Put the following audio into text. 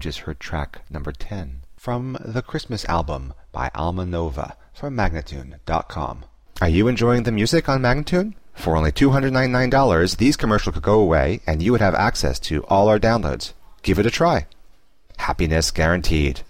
just heard track number 10 from the Christmas album by Alma Nova from Magnatune.com. Are you enjoying the music on Magnatune? For only $299, these commercials could go away and you would have access to all our downloads. Give it a try. Happiness guaranteed.